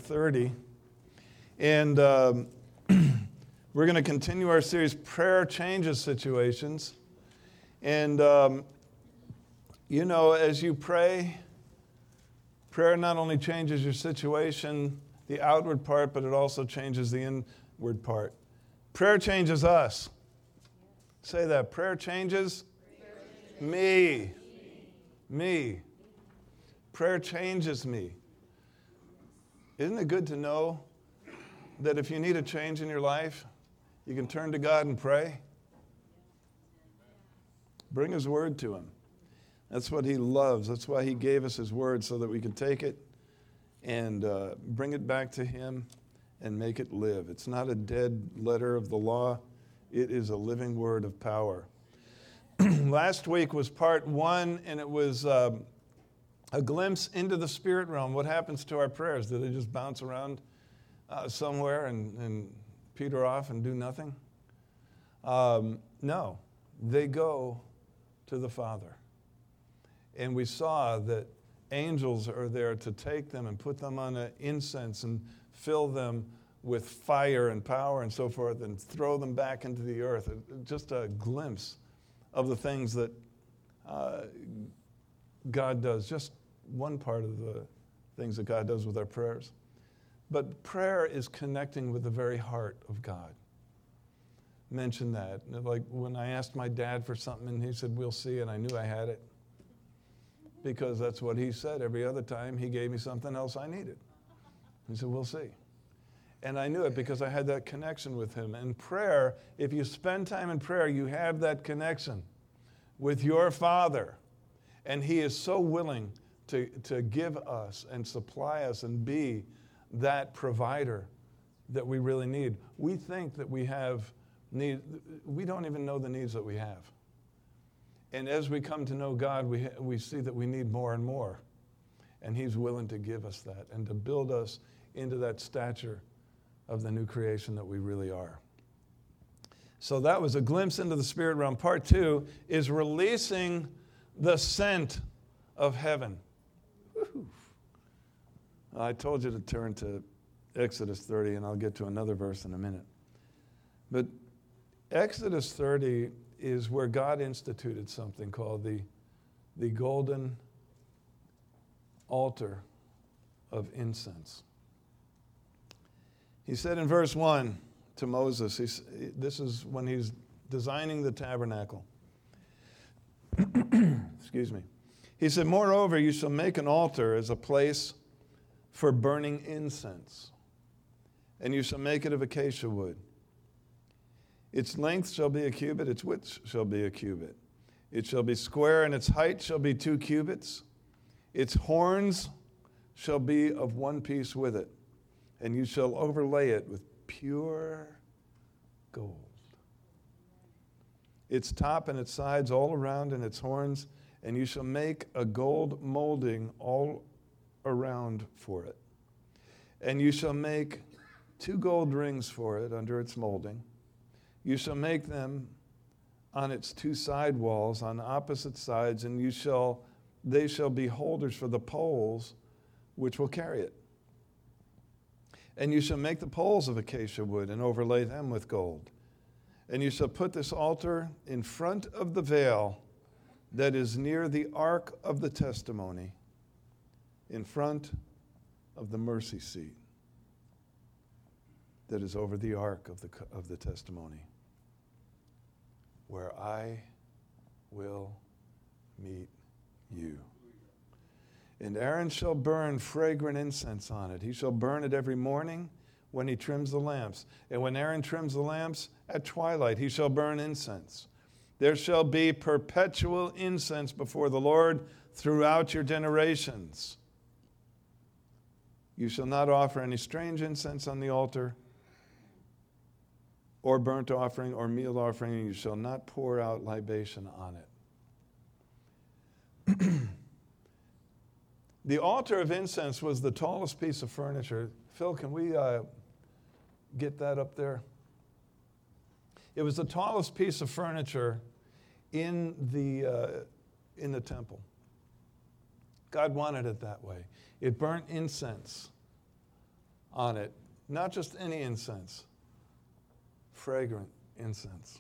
30. And we're going to continue our series, Prayer Changes Situations. And, as you pray, prayer not only changes your situation, the outward part, but it also changes the inward part. Prayer changes us. Say that. Prayer changes me. Me. Prayer changes me. Isn't it good to know that if you need a change in your life, you can turn to God and pray? Bring His Word to Him. That's what He loves. That's why He gave us His Word, so that we can take it and bring it back to Him and make it live. It's not a dead letter of the law. It is a living Word of power. Last week was part 1, and it was a glimpse into the spirit realm. What happens to our prayers? Do they just bounce around somewhere and peter off and do nothing? No, they go to the Father. And we saw that angels are there to take them and put them on an incense and fill them with fire and power and so forth and throw them back into the earth. Just a glimpse of the things that God does. Just one part of the things that God does with our prayers. But prayer is connecting with the very heart of God. Mention that. Like when I asked my dad for something and he said, "We'll see," and I knew I had it. Because that's what he said. Every other time he gave me something else I needed. He said, "We'll see." And I knew it because I had that connection with him. And prayer, if you spend time in prayer, you have that connection with your Father. And He is so willing to give us and supply us and be that provider that we really need. We think that we have need. We don't even know the needs that we have. And as we come to know God, we see that we need more and more. And He's willing to give us that and to build us into that stature of the new creation that we really are. So that was a glimpse into the spirit realm. Part 2 is releasing the scent of heaven. Woo-hoo. I told you to turn to Exodus 30, and I'll get to another verse in a minute. But Exodus 30 is where God instituted something called the golden altar of incense. He said in verse 1 to Moses, this is when he's designing the tabernacle. Excuse me. He said, "Moreover, you shall make an altar as a place for burning incense, and you shall make it of acacia wood. Its length shall be a cubit, its width shall be a cubit. It shall be square, and its height shall be 2 cubits. Its horns shall be of one piece with it, and you shall overlay it with pure gold. Its top and its sides all around and its horns, and you shall make a gold molding all around for it. And you shall make 2 gold rings for it under its molding. You shall make them on its 2 side walls on opposite sides, and they shall be holders for the poles which will carry it. And you shall make the poles of acacia wood and overlay them with gold. And you shall put this altar in front of the veil that is near the ark of the testimony, in front of the mercy seat that is over the ark of the testimony, where I will meet you. And Aaron shall burn fragrant incense on it. He shall burn it every morning when he trims the lamps. And when Aaron trims the lamps at twilight, he shall burn incense. There shall be perpetual incense before the Lord throughout your generations. You shall not offer any strange incense on the altar, or burnt offering, or meal offering, and you shall not pour out libation on it. The altar of incense was the tallest piece of furniture. Phil, can we get that up there? It was the tallest piece of furniture in the temple. God wanted it that way. It burnt incense on it. Not just any incense, fragrant incense.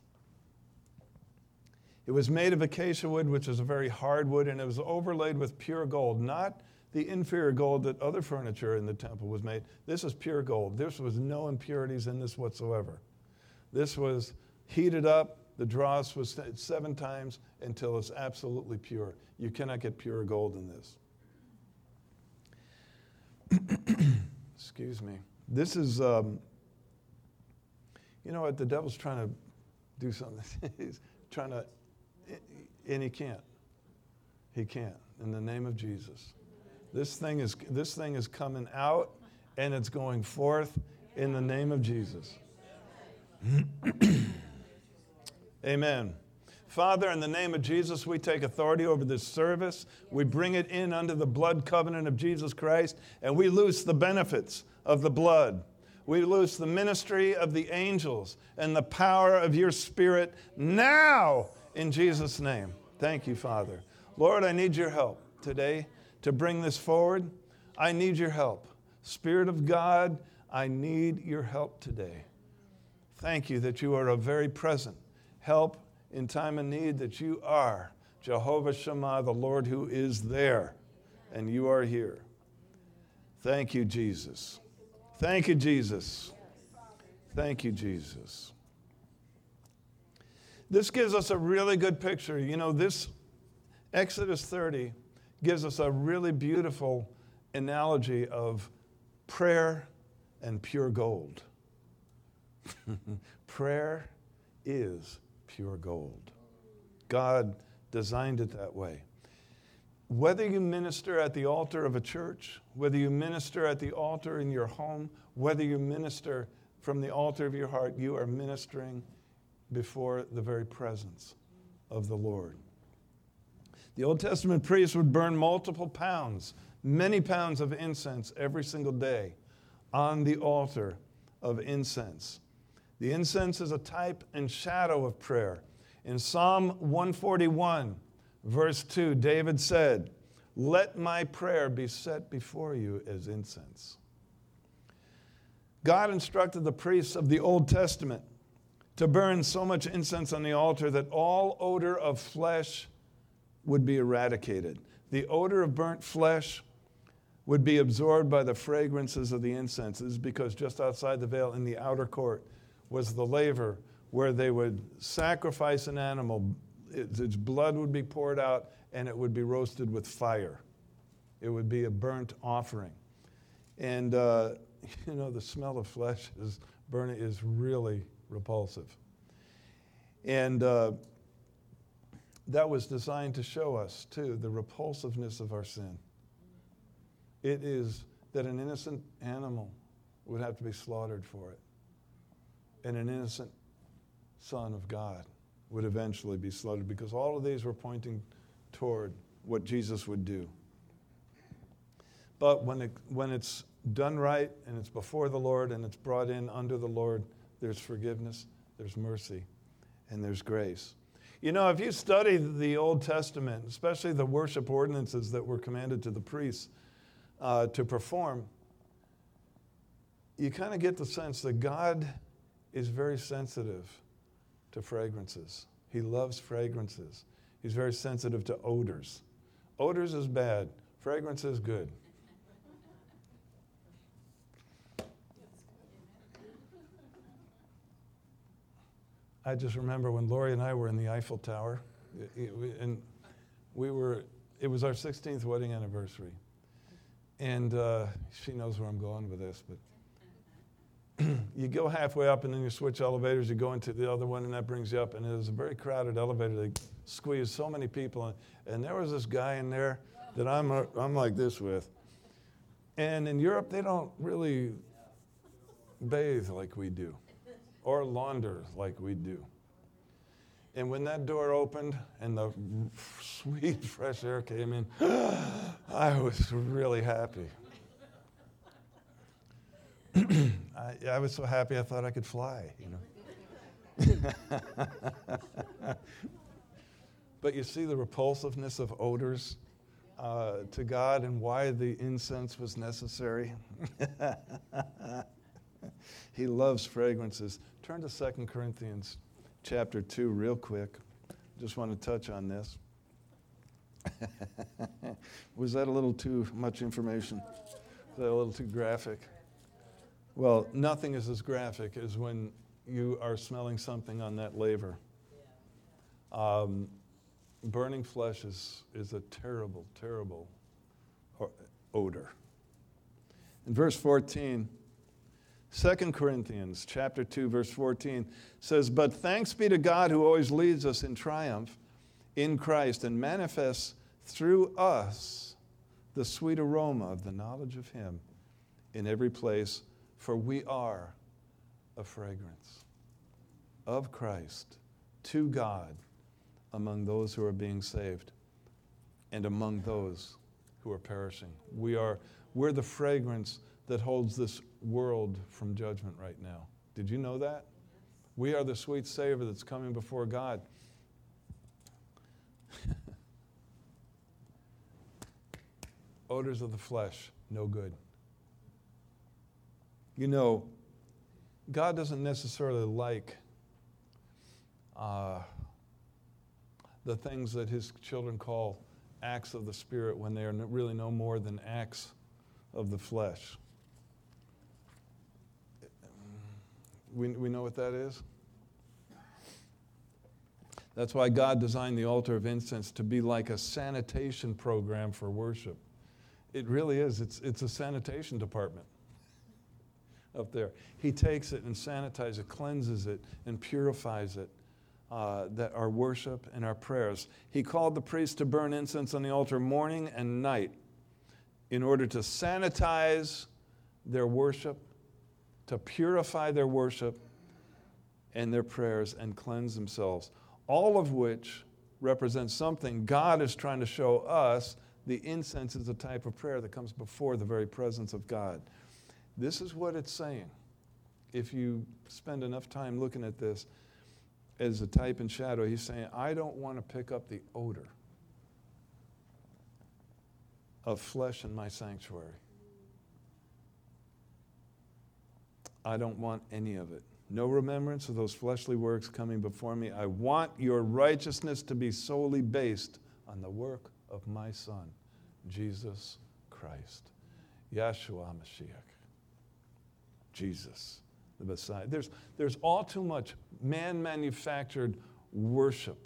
It was made of acacia wood, which is a very hard wood, and it was overlaid with pure gold, not the inferior gold that other furniture in the temple was made. This is pure gold. There was no impurities in this whatsoever. This was heated up. The dross was 7 times until it's absolutely pure. You cannot get pure gold in this. Excuse me. This is, you know what? The devil's trying to do something. He's trying to, and he can't. He can't. In the name of Jesus. This thing is coming out, and it's going forth in the name of Jesus. Amen. Father, in the name of Jesus, we take authority over this service. We bring it in under the blood covenant of Jesus Christ, and we loose the benefits of the blood. We loose the ministry of the angels and the power of your Spirit now in Jesus' name. Thank you, Father. Lord, I need your help today to bring this forward. I need your help. Spirit of God, I need your help today. Thank you that you are a very present help in time of need, that you are Jehovah Shammah, the Lord who is there, and you are here. Thank you, Jesus. Thank you, Jesus. Thank you, Jesus. This gives us a really good picture. You know, this Exodus 30 gives us a really beautiful analogy of prayer and pure gold. Prayer is pure gold. God designed it that way. Whether you minister at the altar of a church, whether you minister at the altar in your home, whether you minister from the altar of your heart, you are ministering before the very presence of the Lord. The Old Testament priest would burn multiple pounds, many pounds of incense every single day on the altar of incense. The incense is a type and shadow of prayer. In Psalm 141, verse 2, David said, "Let my prayer be set before you as incense." God instructed the priests of the Old Testament to burn so much incense on the altar that all odor of flesh would be eradicated. The odor of burnt flesh would be absorbed by the fragrances of the incenses, because just outside the veil in the outer court was the laver where they would sacrifice an animal. Its blood would be poured out, and it would be roasted with fire. It would be a burnt offering. And, you know, the smell of flesh burning is really repulsive. And that was designed to show us, too, the repulsiveness of our sin. It is that an innocent animal would have to be slaughtered for it. And an innocent Son of God would eventually be slaughtered, because all of these were pointing toward what Jesus would do. But when it's done right, and it's before the Lord, and it's brought in under the Lord, there's forgiveness, there's mercy, and there's grace. You know, if you study the Old Testament, especially the worship ordinances that were commanded to the priests to perform, you kind of get the sense that God is very sensitive to fragrances. He loves fragrances. He's very sensitive to odors. Odors is bad. Fragrance is good. I just remember when Lori and I were in the Eiffel Tower, and it was our 16th wedding anniversary. And she knows where I'm going with this, but you go halfway up and then you switch elevators, you go into the other one, and that brings you up, and it was a very crowded elevator. They squeezed so many people in, and there was this guy in there that I'm like this with. And in Europe, they don't really bathe like we do, or launder like we do. And when that door opened and the sweet fresh air came in, I was really happy. I was so happy I thought I could fly, you know. But you see the repulsiveness of odors to God and why the incense was necessary. He loves fragrances. Turn to 2 Corinthians chapter 2 real quick. Just want to touch on this. Was that a little too much information? Was that a little too graphic? Well, nothing is as graphic as when you are smelling something on that laver. Burning flesh is a terrible, terrible odor. In verse 14, 2 Corinthians chapter 2, verse 14 says, "But thanks be to God who always leads us in triumph in Christ and manifests through us the sweet aroma of the knowledge of him in every place, for we are a fragrance of Christ to God among those who are being saved and among those who are perishing." We're the fragrance that holds this world from judgment right now. Did you know that? We are the sweet savor that's coming before God. Odors of the flesh, no good. You know, God doesn't necessarily like the things that his children call acts of the Spirit when they are really no more than acts of the flesh. We know what that is? That's why God designed the altar of incense to be like a sanitation program for worship. It really is. It's a sanitation department up there. He takes it and sanitizes it, cleanses it, and purifies it. That our worship and our prayers. He called the priests to burn incense on the altar morning and night in order to sanitize their worship, to purify their worship and their prayers and cleanse themselves. All of which represents something God is trying to show us. The incense is a type of prayer that comes before the very presence of God. This is what it's saying. If you spend enough time looking at this, as a type and shadow, he's saying, I don't want to pick up the odor of flesh in my sanctuary. I don't want any of it. No remembrance of those fleshly works coming before me. I want your righteousness to be solely based on the work of my Son, Jesus Christ. Yahshua Mashiach. Jesus. The Messiah. There's all too much man-manufactured worship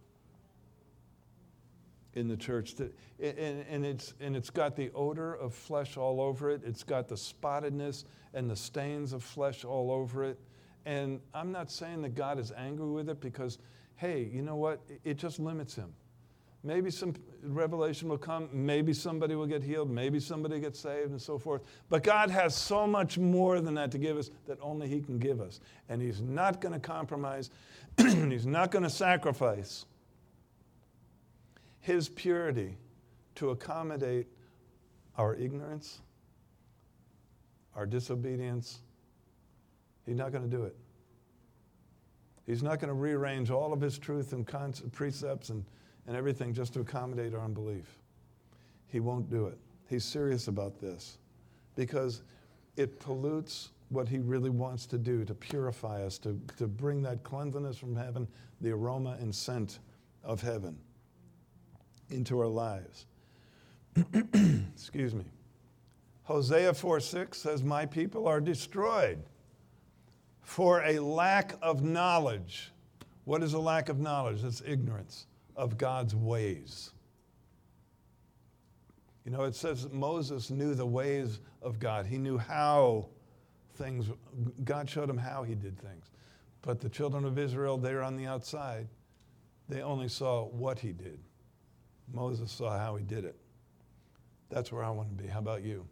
in the church, and it's got the odor of flesh all over it. It's got the spottedness and the stains of flesh all over it. And I'm not saying that God is angry with it because, hey, you know what? It just limits him. Maybe some revelation will come. Maybe somebody will get healed. Maybe somebody gets saved and so forth. But God has so much more than that to give us that only he can give us. And he's not going to compromise. He's not going to sacrifice his purity to accommodate our ignorance, our disobedience. He's not going to do it. He's not going to rearrange all of his truth and precepts and everything just to accommodate our unbelief. He won't do it. He's serious about this because it pollutes what he really wants to do, to purify us, to bring that cleanliness from heaven, the aroma and scent of heaven into our lives. Excuse me. Hosea 4:6 says, my people are destroyed for a lack of knowledge. What is a lack of knowledge? It's ignorance of God's ways. You know, it says that Moses knew the ways of God. He knew how things, God showed him how he did things. But the children of Israel, they're on the outside. They only saw what he did. Moses saw how he did it. That's where I want to be. How about you?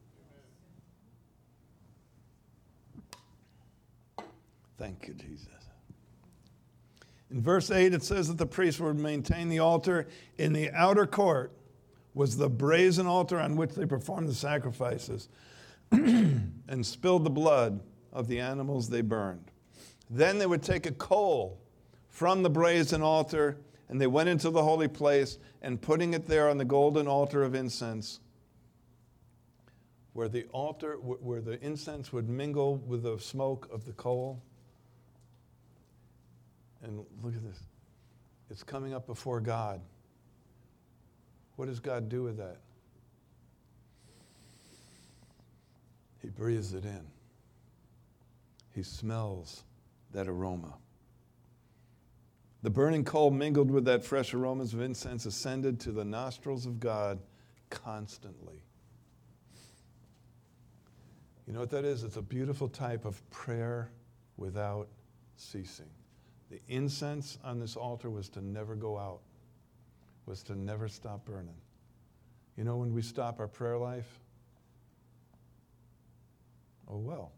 Thank you, Jesus. In verse 8, it says that the priests would maintain the altar. In the outer court was the brazen altar on which they performed the sacrifices and spilled the blood of the animals they burned. Then they would take a coal from the brazen altar, and they went into the holy place, and putting it there on the golden altar of incense, where the altar, where the incense would mingle with the smoke of the coal. And look at this. It's coming up before God. What does God do with that? He breathes it in. He smells that aroma. The burning coal mingled with that fresh aromas of incense ascended to the nostrils of God constantly. You know what that is? It's a beautiful type of prayer without ceasing. The incense on this altar was to never go out, was to never stop burning. You know, when we stop our prayer life, oh well.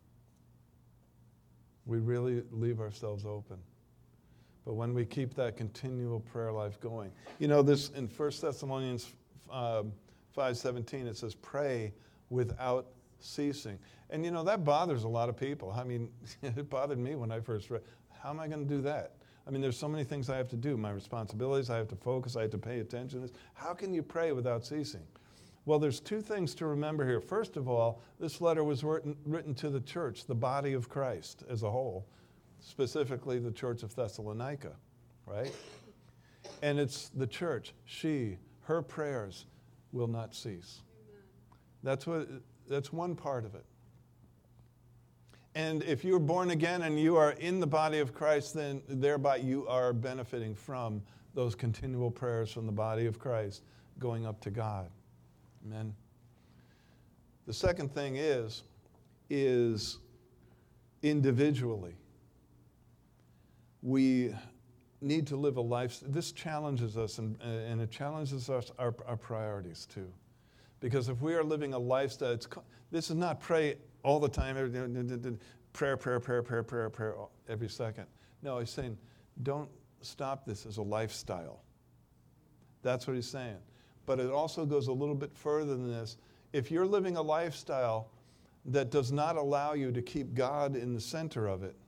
We really leave ourselves open. But when we keep that continual prayer life going, you know, this in 1 Thessalonians 5:17, it says, pray without ceasing. And you know, that bothers a lot of people. I mean, it bothered me when I first read. How am I going to do that? I mean, there's so many things I have to do. My responsibilities, I have to focus, I have to pay attention to this. How can you pray without ceasing? Well, there's two things to remember here. First of all, this letter was written to the church, the body of Christ as a whole, specifically the church of Thessalonica, right? And it's the church. Her prayers will not cease. That's one part of it. And if you're born again and you are in the body of Christ, then thereby you are benefiting from those continual prayers from the body of Christ going up to God. Amen. The second thing is individually, we need to live a life. This challenges us, and it challenges us our priorities too. Because if we are living a lifestyle, this is not pray all the time, prayer every second. No, he's saying, don't stop this as a lifestyle. That's what he's saying. But it also goes a little bit further than this. If you're living a lifestyle that does not allow you to keep God in the center of it,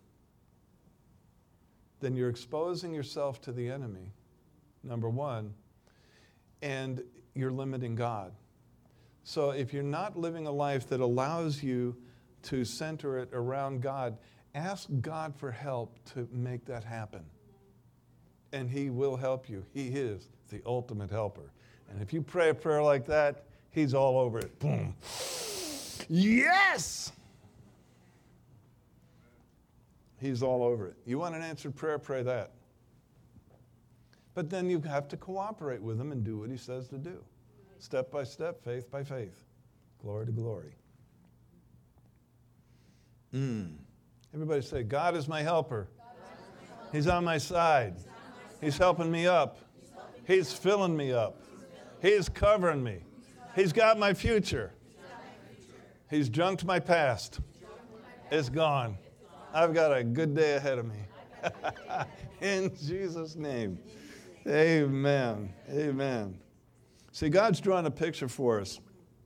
then you're exposing yourself to the enemy, number one, and you're limiting God. So if you're not living a life that allows you to center it around God, ask God for help to make that happen. And he will help you. He is the ultimate helper. And if you pray a prayer like that, he's all over it. Boom. Yes! He's all over it. You want an answered prayer, pray that. But then you have to cooperate with him and do what he says to do. Step by step, faith by faith. Glory to glory. Everybody say, God is my helper. He's on my side. He's helping me up. He's filling me up. He's covering me. He's got my future. He's junked my past. It's gone. I've got a good day ahead of me. In Jesus' name. Amen. Amen. See, God's drawn a picture for us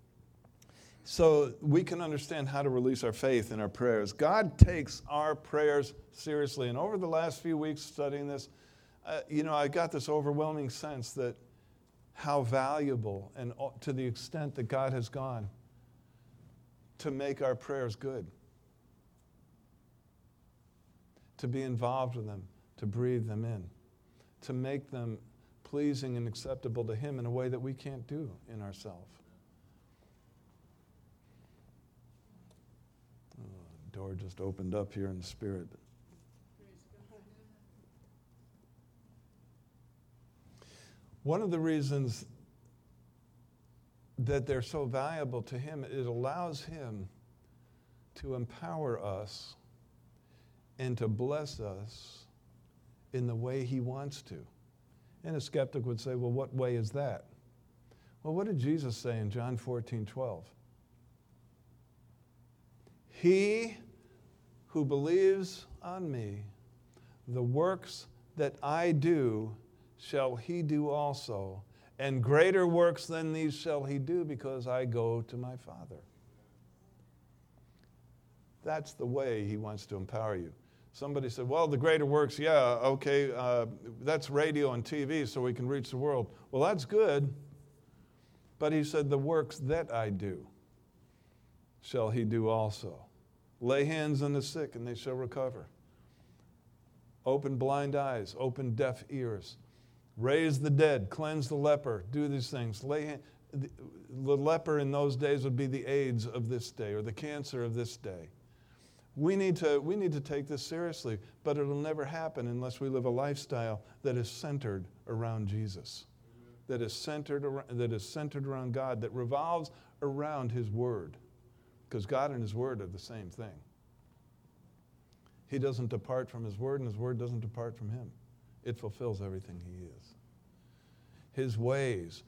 so we can understand how to release our faith in our prayers. God takes our prayers seriously. And over the last few weeks studying this, I got this overwhelming sense that how valuable and to the extent that God has gone to make our prayers good, to be involved with them, to breathe them in, to make them pleasing and acceptable to him in a way that we can't do in ourselves. The door just opened up here in the spirit. One of the reasons that they're so valuable to him, it allows him to empower us and to bless us in the way he wants to. And a skeptic would say, well, what way is that? Well, what did Jesus say in John 14:12? He who believes on me, the works that I do shall he do also, and greater works than these shall he do, because I go to my Father. That's the way he wants to empower you. Somebody said, well, the greater works, yeah, okay, that's radio and TV so we can reach the world. Well, that's good, but he said the works that I do. shall he do also. Lay hands on the sick, and they shall recover. Open blind eyes, open deaf ears. Raise the dead, cleanse the leper, do these things. The leper in those days would be the AIDS of this day or the cancer of this day. We need to take this seriously, but it'll never happen unless we live a lifestyle that is centered around Jesus, that is centered around God, that revolves around His Word, because God and His Word are the same thing. He doesn't depart from His Word, and His Word doesn't depart from Him. It fulfills everything He is. His ways.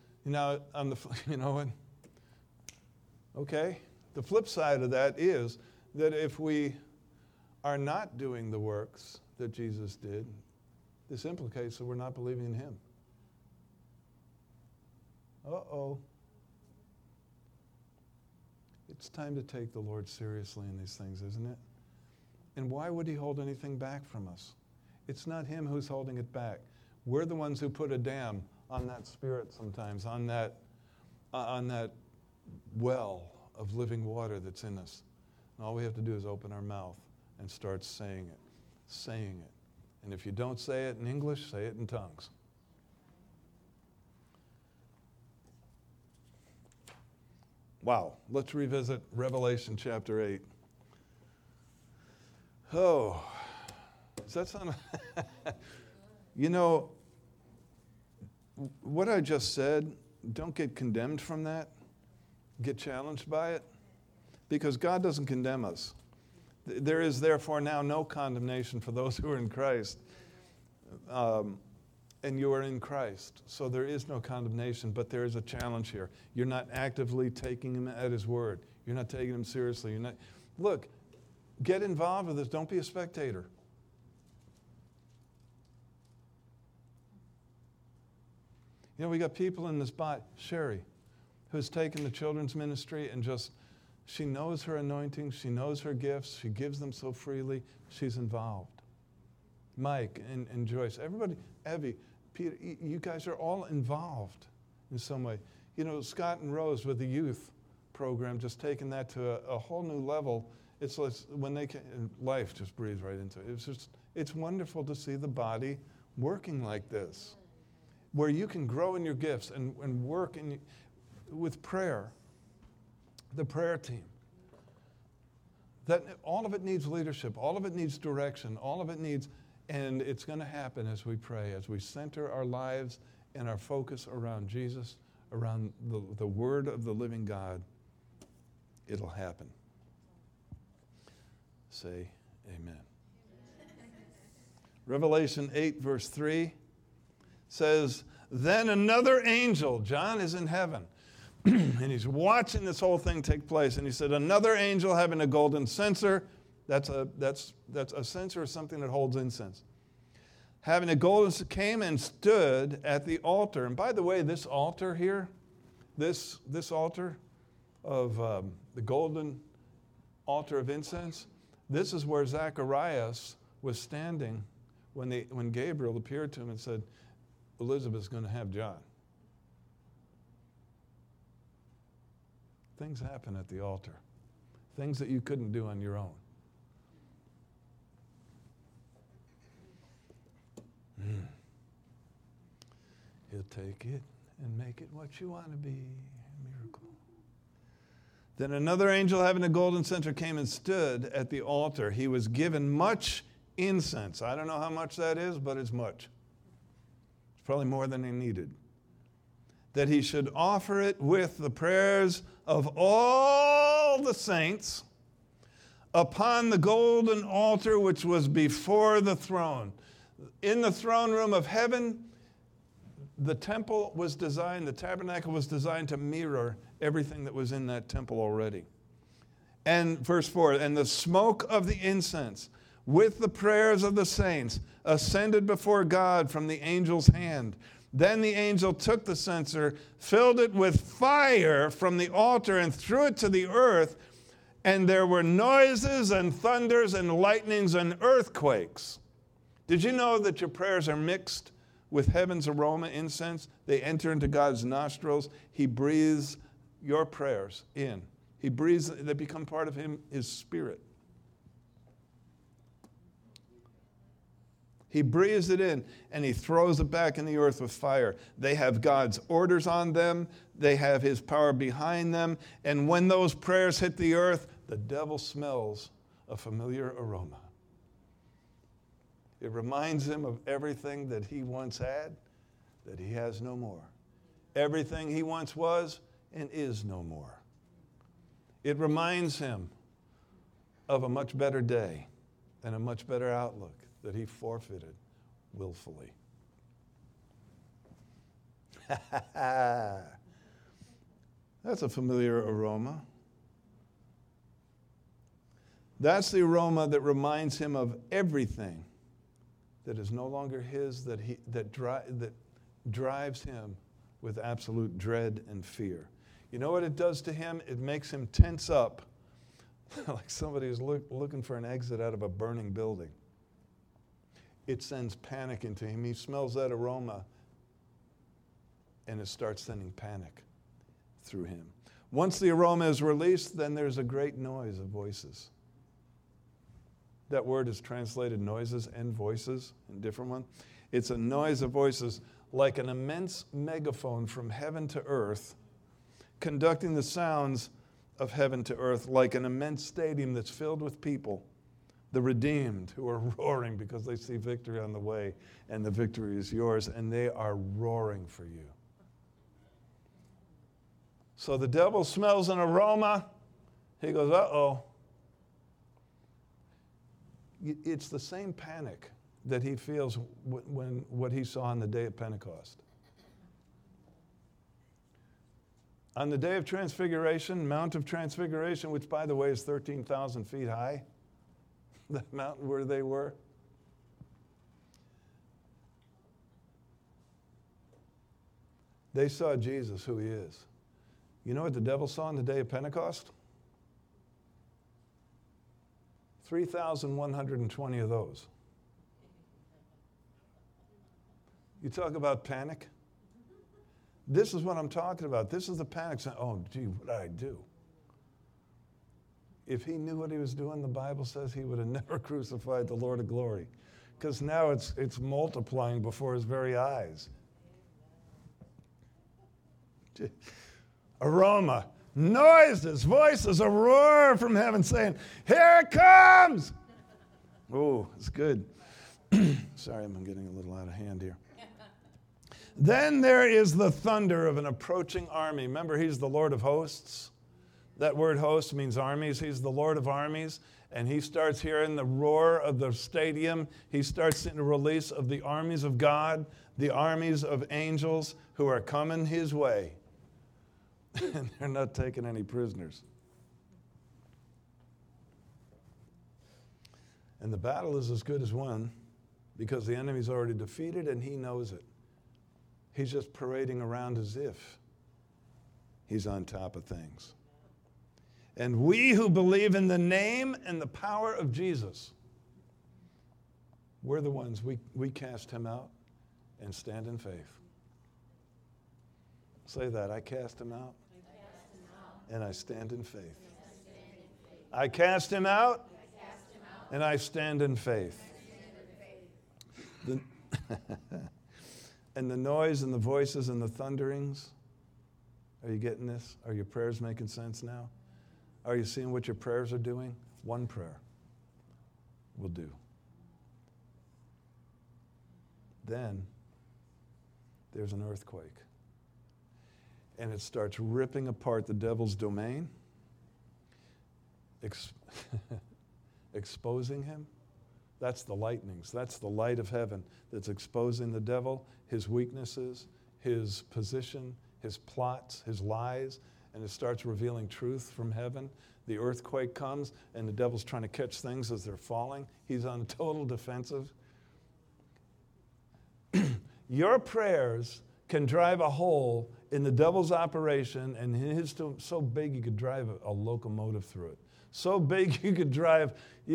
Okay. The flip side of that is that if we are not doing the works that Jesus did, this implicates that we're not believing in Him. Uh-oh. It's time to take the Lord seriously in these things, isn't it? And why would He hold anything back from us? It's not Him who's holding it back. We're the ones who put a dam on that Spirit sometimes, on that well of living water that's in us. And all we have to do is open our mouth and start saying it. And if you don't say it in English, say it in tongues. Wow, let's revisit Revelation chapter 8. Oh, does that sound... What I just said, don't get condemned from that. Get challenged by it. Because God doesn't condemn us. There is therefore now no condemnation for those who are in Christ. And you are in Christ. So there is no condemnation, but there is a challenge here. You're not actively taking Him at His word. You're not taking Him seriously. Look, get involved with this. Don't be a spectator. We got people in this body, Sherry, who's taken the children's ministry and she knows her anointing, she knows her gifts, she gives them so freely, she's involved. Mike and Joyce, everybody, Evie, Peter, you guys are all involved in some way. Scott and Rose with the youth program, just taking that to a whole new level. It's like when they can, life just breathes right into it. It's wonderful to see the body working like this, where you can grow in your gifts and work with prayer, the prayer team. That all of it needs leadership, all of it needs direction, all of it needs, and it's going to happen as we pray, as we center our lives and our focus around Jesus, around the Word of the living God. It'll happen. Say amen. Revelation 8, verse 3 says, then another angel, John is in heaven, and he's watching this whole thing take place, and he said, another angel having a golden censer, that's a censer, is something that holds incense, having a golden, came and stood at the altar. And by the way, this altar here, this altar of the golden altar of incense, this is where Zacharias was standing when Gabriel appeared to him and said, Elizabeth's going to have John. Things happen at the altar. Things that you couldn't do on your own. He'll take it and make it what you want to be. A miracle. Then another angel having a golden censer came and stood at the altar. He was given much incense. I don't know how much that is, but it's much. It's probably more than he needed. That he should offer it with the prayers of all the saints upon the golden altar which was before the throne. In the throne room of heaven, the temple was designed, the tabernacle was designed to mirror everything that was in that temple already. And verse 4, and the smoke of the incense with the prayers of the saints ascended before God from the angel's hand. Then the angel took the censer, filled it with fire from the altar, and threw it to the earth. And there were noises and thunders and lightnings and earthquakes. Did you know that your prayers are mixed with heaven's aroma, incense? They enter into God's nostrils. He breathes your prayers in. He breathes, they become part of him, his spirit. He breathes it in, and he throws it back in the earth with fire. They have God's orders on them. They have his power behind them. And when those prayers hit the earth, the devil smells a familiar aroma. It reminds him of everything that he once had, that he has no more. Everything he once was and is no more. It reminds him of a much better day and a much better outlook that he forfeited willfully. That's a familiar aroma. That's the aroma that reminds him of everything that is no longer his, that drives him with absolute dread and fear. You know what it does to him? It makes him tense up like somebody who's looking for an exit out of a burning building. It sends panic into him. He smells that aroma, and it starts sending panic through him. Once the aroma is released, then there's a great noise of voices. That word is translated noises and voices, a different one. It's a noise of voices like an immense megaphone from heaven to earth, conducting the sounds of heaven to earth, like an immense stadium that's filled with people, the redeemed, who are roaring because they see victory on the way, and the victory is yours, and they are roaring for you. So the devil smells an aroma. He goes, uh-oh. It's the same panic that he feels when what he saw on the day of Pentecost. On the day of Transfiguration, Mount of Transfiguration, which, by the way, is 13,000 feet high, the mountain where they were. They saw Jesus, who he is. You know what the devil saw on the day of Pentecost? 3,120 of those. You talk about panic? This is what I'm talking about. This is the panic. Oh, gee, what did I do? If he knew what he was doing, the Bible says he would have never crucified the Lord of glory. Because now it's multiplying before his very eyes. Aroma, noises, voices, a roar from heaven saying, here it comes! Oh, it's good. Sorry, I'm getting a little out of hand here. Then there is the thunder of an approaching army. Remember, he's the Lord of hosts. That word host means armies. He's the Lord of armies. And he starts hearing the roar of the stadium. He starts seeing the release of the armies of God, the armies of angels who are coming his way. And they're not taking any prisoners. And the battle is as good as won because the enemy's already defeated and he knows it. He's just parading around as if he's on top of things. And we who believe in the name and the power of Jesus, we're the ones, we cast him out and stand in faith. Say that, I cast him out and I stand in faith. I cast him out and I stand in faith. And the noise and the voices and the thunderings, are you getting this? Are your prayers making sense now? Are you seeing what your prayers are doing? One prayer will do. Then there's an earthquake. And it starts ripping apart the devil's domain, exposing him. That's the lightnings. That's the light of heaven that's exposing the devil, his weaknesses, his position, his plots, his lies, and it starts revealing truth from heaven. The earthquake comes, and the devil's trying to catch things as they're falling. He's on total defensive. Your prayers can drive a hole in the devil's operation, and his so big you could drive a locomotive through it. So big you could drive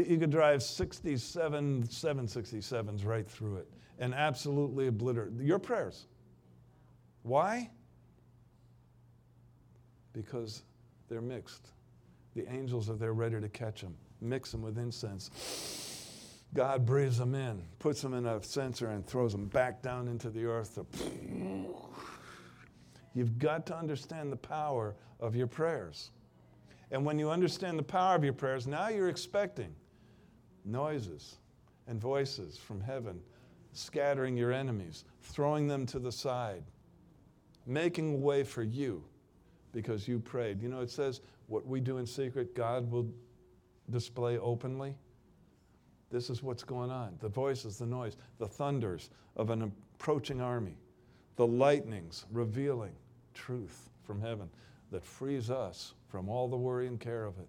67 767s right through it and absolutely obliterate your prayers. Why? Because they're mixed The angels are there ready to catch them, mix them with incense. God breathes them in, puts them in a censer, and throws them back down into the earth. You've got to understand the power of your prayers. And when you understand the power of your prayers, now you're expecting noises and voices from heaven, scattering your enemies, throwing them to the side, making a way for you because you prayed. You know, it says what we do in secret, God will display openly. This is what's going on. The voices, the noise, the thunders of an approaching army, the lightnings revealing truth from heaven that frees us from all the worry and care of it.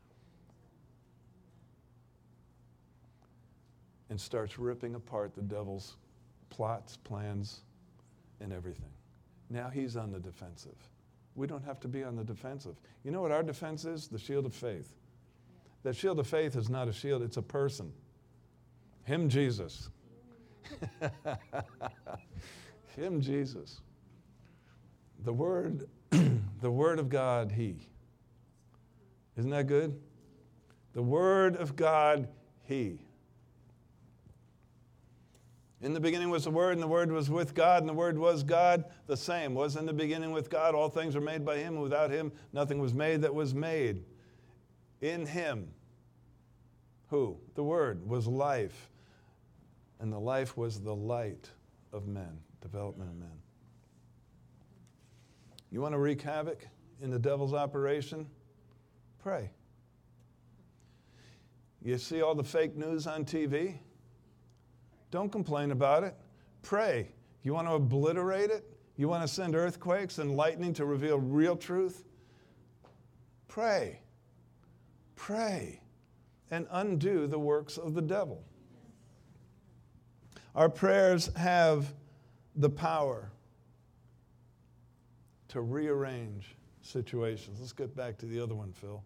And starts ripping apart the devil's plots, plans, and everything. Now he's on the defensive. We don't have to be on the defensive. You know what our defense is? The shield of faith. That shield of faith is not a shield, it's a person. Him, Jesus. Him, Jesus. The Word, the Word of God, He. Isn't that good? The Word of God, He. In the beginning was the Word, and the Word was with God, and the Word was God. The same was in the beginning with God. All things were made by Him, and without Him nothing was made that was made. In Him, who? The Word was life, and the life was the light of men, development of men. You want to wreak havoc in the devil's operation? Pray. You see all the fake news on TV? Don't complain about it. Pray. You want to obliterate it? You want to send earthquakes and lightning to reveal real truth? Pray. Pray. And undo the works of the devil. Our prayers have the power to rearrange situations. Let's get back to the other one, Phil.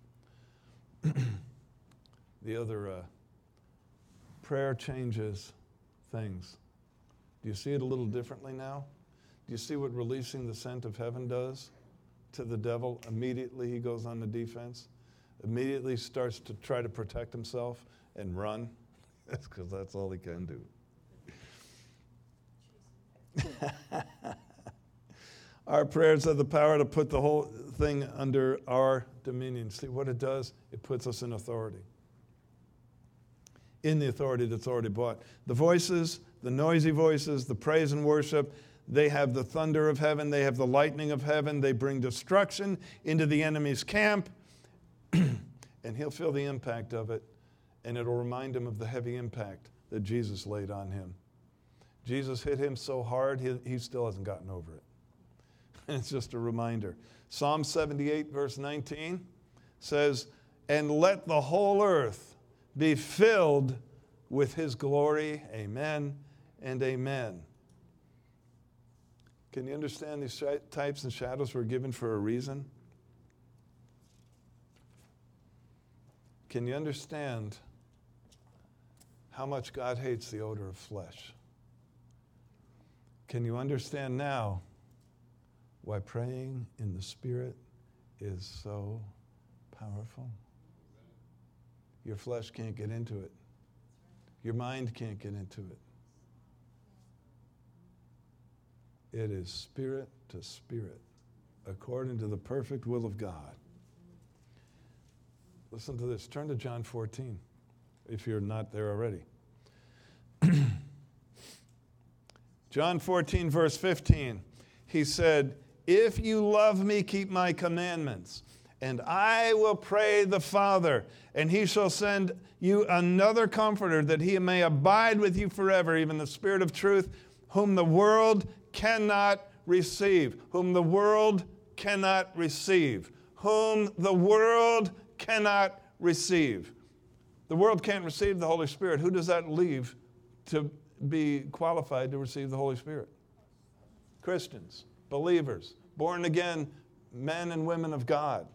The other prayer changes things. Do you see it a little differently now? Do you see what releasing the scent of heaven does to the devil? Immediately he goes on the defense. Immediately starts to try to protect himself and run. That's because that's all he can do. Our prayers have the power to put the whole thing under our dominion. See what it does? It puts us in authority. In the authority that's already bought. The voices, the noisy voices, the praise and worship, they have the thunder of heaven, they have the lightning of heaven, they bring destruction into the enemy's camp, and he'll feel the impact of it, and it'll remind him of the heavy impact that Jesus laid on him. Jesus hit him so hard, he still hasn't gotten over it. And it's just a reminder. Psalm 78, verse 19 says, "And let the whole earth be filled with His glory." Amen and amen. Can you understand these types and shadows were given for a reason? Can you understand how much God hates the odor of flesh? Can you understand now why praying in the Spirit is so powerful? Your flesh can't get into it. Your mind can't get into it. It is spirit to spirit, according to the perfect will of God. Listen to this. Turn to John 14, if you're not there already. John 14, verse 15. He said, "If you love me, keep my commandments. And I will pray the Father, and He shall send you another comforter, that He may abide with you forever, even the Spirit of truth, whom the world cannot receive." Whom the world cannot receive. Whom the world cannot receive. The world can't receive the Holy Spirit. Who does that leave to be qualified to receive the Holy Spirit? Christians, believers, born again men and women of God.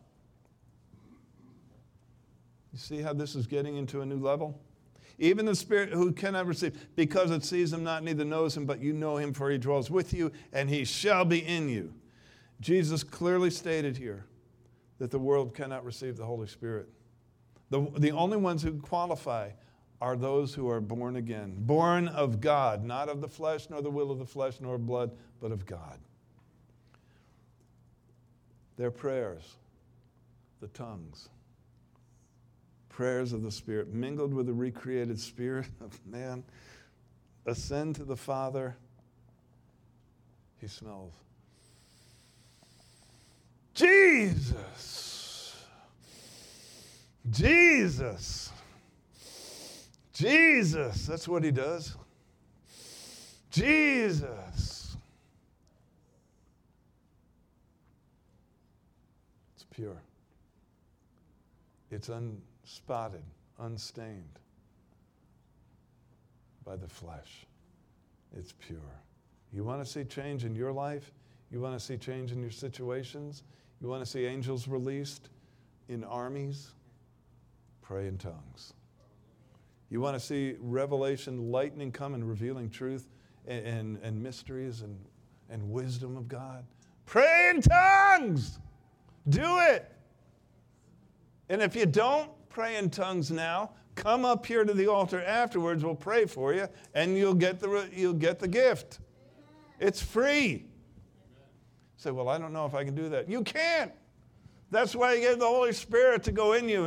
You see how this is getting into a new level? Even the Spirit who cannot receive, because it sees Him not, neither knows Him, but you know Him, for He dwells with you, and He shall be in you. Jesus clearly stated here that the world cannot receive the Holy Spirit. The only ones who qualify are those who are born again, born of God, not of the flesh, nor the will of the flesh, nor of blood, but of God. Their prayers, the tongues, prayers of the Spirit, mingled with the recreated spirit of man, ascend to the Father. He smells. Jesus! Jesus! Jesus! That's what he does. Jesus! It's pure. It's unspotted, unstained by the flesh. It's pure. You want to see change in your life? You want to see change in your situations? You want to see angels released in armies? Pray in tongues. You want to see revelation, lightning come and revealing truth and mysteries and wisdom of God? Pray in tongues! Do it! And if you don't pray in tongues now, come up here to the altar afterwards. We'll pray for you, and you'll get the gift. It's free. You say, well, I don't know if I can do that. You can't. That's why you get the Holy Spirit to go in you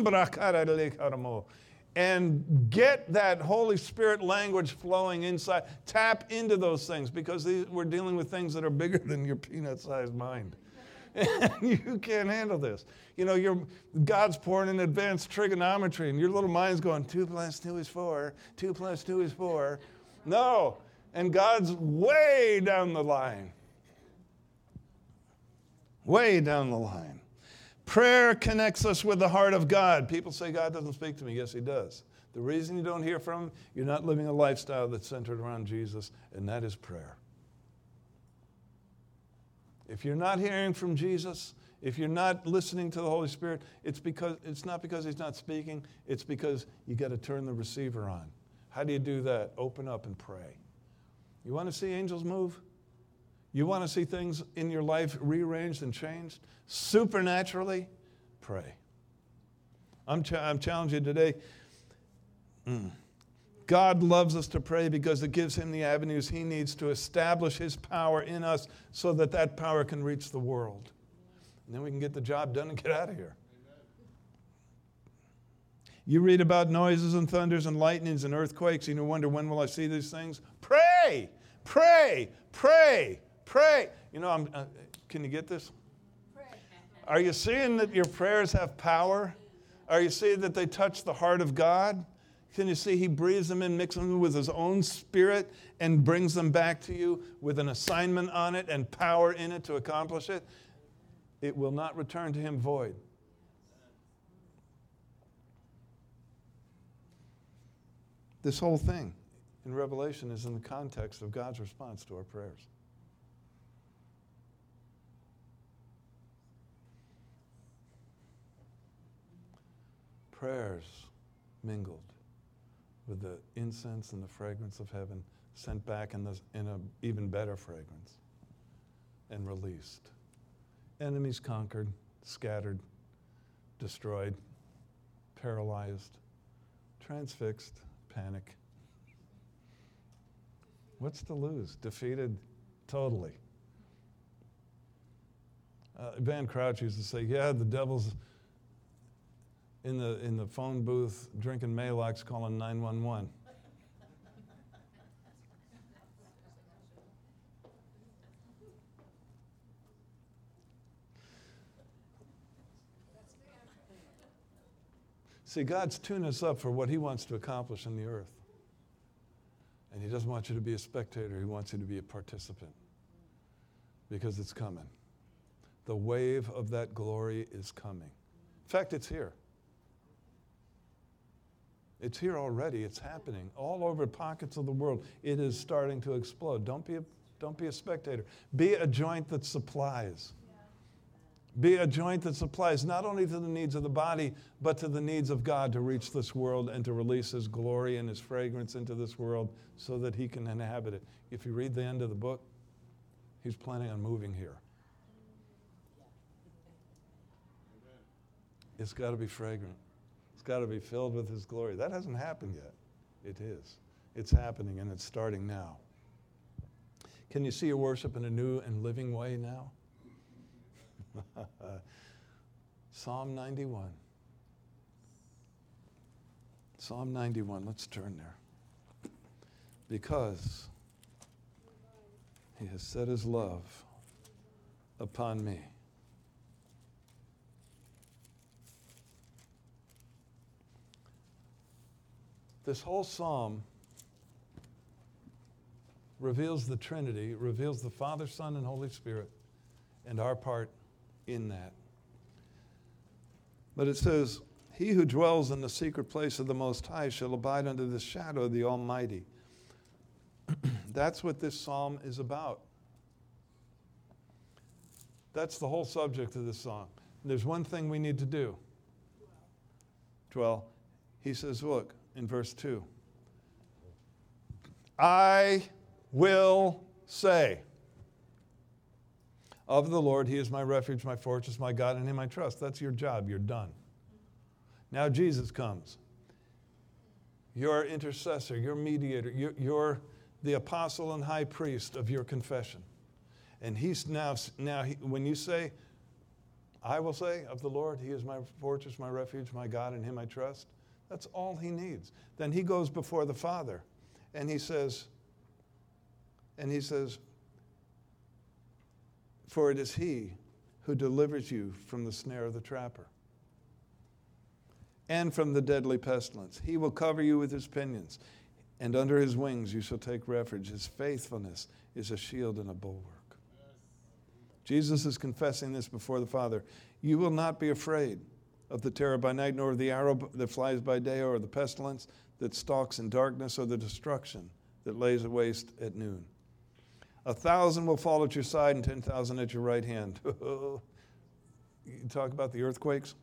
and get that Holy Spirit language flowing inside. Tap into those things, because we're dealing with things that are bigger than your peanut-sized mind. And you can't handle this. You know, God's pouring in advanced trigonometry, and your little mind's going, 2 + 2 is 4, 2 + 2 is 4. No, and God's way down the line. Way down the line. Prayer connects us with the heart of God. People say God doesn't speak to me. Yes, he does. The reason you don't hear from him, you're not living a lifestyle that's centered around Jesus, and that is prayer. If you're not hearing from Jesus, if you're not listening to the Holy Spirit, it's not because he's not speaking, it's because you got to turn the receiver on. How do you do that? Open up and pray. You want to see angels move? You want to see things in your life rearranged and changed supernaturally? Pray. I'm challenging you today. God loves us to pray because it gives him the avenues he needs to establish his power in us so that that power can reach the world. And then we can get the job done and get out of here. You read about noises and thunders and lightnings and earthquakes, and you wonder, when will I see these things? Pray! Pray! Pray! Pray! You know, can you get this? Are you seeing that your prayers have power? Are you seeing that they touch the heart of God? Can you see he breathes them in, mixes them with his own spirit, and brings them back to you with an assignment on it and power in it to accomplish it? It will not return to him void. This whole thing in Revelation is in the context of God's response to our prayers. Prayers mingled with the incense and the fragrance of heaven, sent back in an even better fragrance, and released. Enemies conquered, scattered, destroyed, paralyzed, transfixed, panic. What's to lose? Defeated totally. Van Crouch used to say, yeah, the devil's in the phone booth drinking Maalox calling 911. See, God's tuned us up for what he wants to accomplish in the earth. And he doesn't want you to be a spectator. He wants you to be a participant. Because it's coming. The wave of that glory is coming. In fact, it's here. It's here already. It's happening all over pockets of the world. It is starting to explode. Don't be a spectator. Be a joint that supplies. Be a joint that supplies not only to the needs of the body, but to the needs of God to reach this world and to release his glory and his fragrance into this world so that he can inhabit it. If you read the end of the book, he's planning on moving here. It's got to be fragrant. It's got to be filled with His glory. That hasn't happened yet. It is. It's happening, and it's starting now. Can you see your worship in a new and living way now? Psalm 91. Psalm 91. Let's turn there. Because He has set His love upon me. This whole psalm reveals the Trinity, reveals the Father, Son, and Holy Spirit, and our part in that. But it says, he who dwells in the secret place of the Most High shall abide under the shadow of the Almighty. That's what this psalm is about. That's the whole subject of this song. There's one thing we need to do. Dwell. He says, look, in verse 2. I will say of the Lord, He is my refuge, my fortress, my God, in Him I trust. That's your job. You're done. Now Jesus comes. Your intercessor, your mediator, you're the apostle and high priest of your confession. And He's now when you say, I will say of the Lord, He is my fortress, my refuge, my God, in Him I trust. That's all He needs. Then He goes before the Father and He says, for it is He who delivers you from the snare of the trapper and from the deadly pestilence. He will cover you with His pinions, and under His wings you shall take refuge. His faithfulness is a shield and a bulwark. Jesus is confessing this before the Father. You will not be afraid of the terror by night, nor of the arrow that flies by day, or the pestilence that stalks in darkness, or the destruction that lays waste at noon. 1,000 will fall at your side and 10,000 at your right hand. You talk about the earthquakes?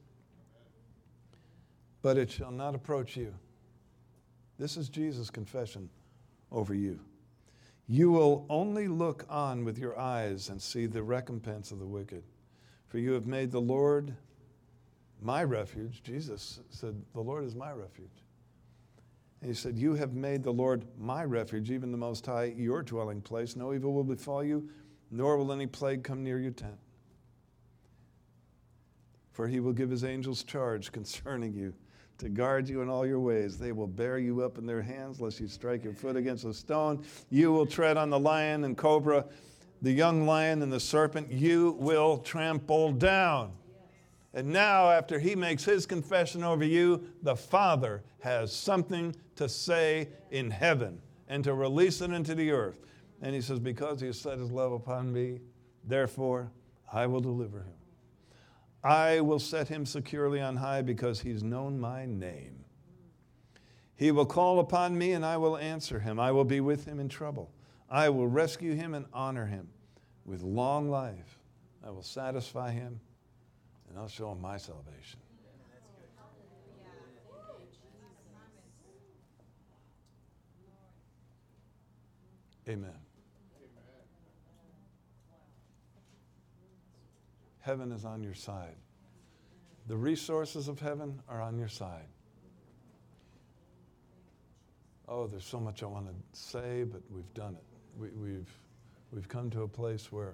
But it shall not approach you. This is Jesus' confession over you. You will only look on with your eyes and see the recompense of the wicked. For you have made the Lord my refuge. Jesus said, the Lord is my refuge. And He said, you have made the Lord my refuge, even the Most High, your dwelling place. No evil will befall you, nor will any plague come near your tent. For He will give His angels charge concerning you, to guard you in all your ways. They will bear you up in their hands, lest you strike your foot against a stone. You will tread on the lion and cobra, the young lion and the serpent. You will trample down. And now, after He makes His confession over you, the Father has something to say in heaven and to release it into the earth. And He says, because He has set His love upon me, therefore I will deliver Him. I will set him securely on high because he's known my name. He will call upon me and I will answer him. I will be with him in trouble. I will rescue him and honor him with long life. I will satisfy him and I'll show him my salvation. Amen. Heaven is on your side. The resources of heaven are on your side. Oh, there's so much I want to say, but we've done it. We've come to a place where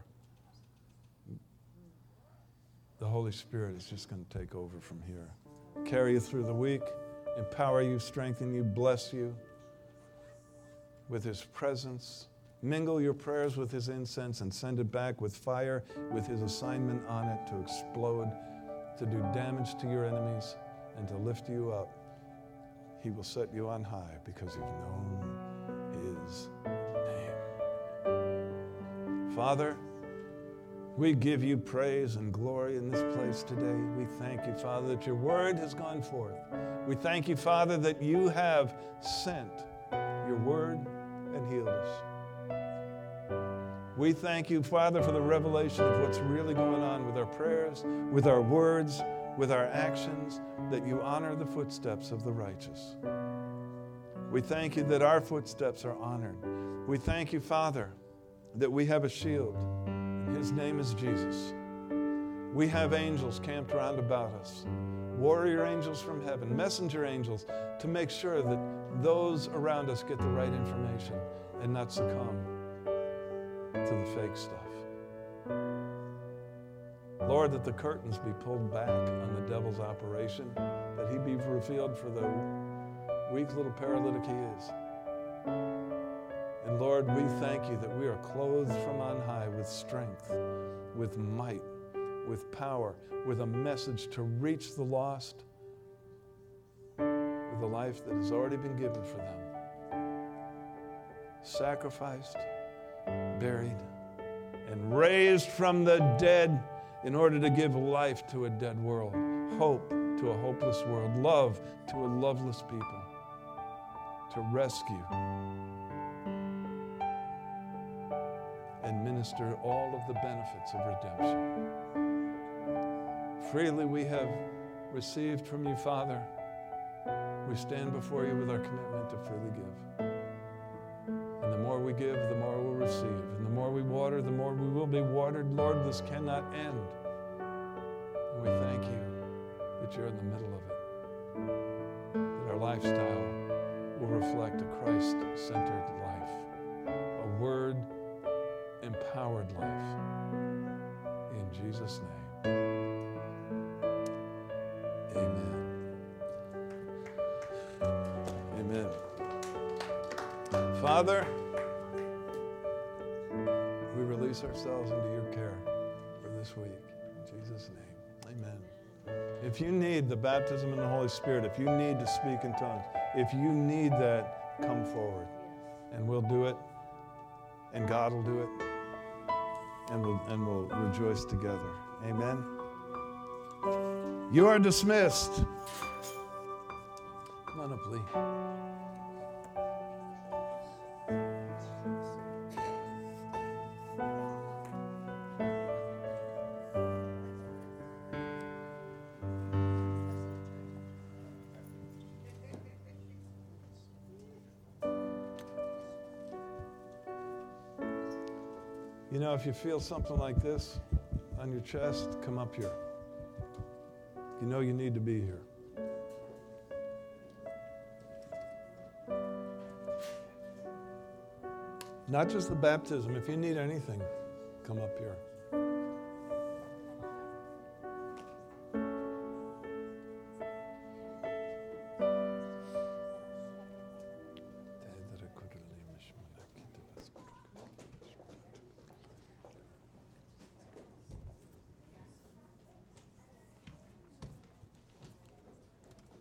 the Holy Spirit is just going to take over from here. Carry you through the week, empower you, strengthen you, bless you with His presence. Mingle your prayers with His incense and send it back with fire, with His assignment on it to explode, to do damage to your enemies, and to lift you up. He will set you on high because you've known His name. Father, we give you praise and glory in this place today. We thank you, Father, that your word has gone forth. We thank you, Father, that you have sent your word and healed us. We thank you, Father, for the revelation of what's really going on with our prayers, with our words, with our actions, that you honor the footsteps of the righteous. We thank you that our footsteps are honored. We thank you, Father, that we have a shield. His name is Jesus. We have angels camped round about us. warrior angels from heaven, messenger angels, to make sure that those around us get the right information and not succumb to the fake stuff. Lord, that the curtains be pulled back on the devil's operation, that he be revealed for the weak little paralytic he is. And Lord, we thank you that we are clothed from on high with strength, with might, with power, with a message to reach the lost, with a life that has already been given for them. Sacrificed, buried, and raised from the dead in order to give life to a dead world, hope to a hopeless world, love to a loveless people, to rescue and minister all of the benefits of redemption. Freely we have received from you, Father. We stand before you with our commitment to freely give. And the more we give, the more we'll receive. And the more we water, the more we will be watered. Lord, this cannot end. And we thank you that you're in the middle of it. That our lifestyle will reflect a Christ-centered life, a word-empowered life. In Jesus' name, amen. Amen. Father, we release ourselves into your care for this week. In Jesus' name, amen. If you need the baptism in the Holy Spirit, if you need to speak in tongues, if you need that, come forward. And we'll do it, and God will do it, and we'll rejoice together. Amen. You are dismissed. Come on up, Lee. You know, if you feel something like this on your chest, come up here. You know you need to be here. Not just the baptism. If you need anything, come up here.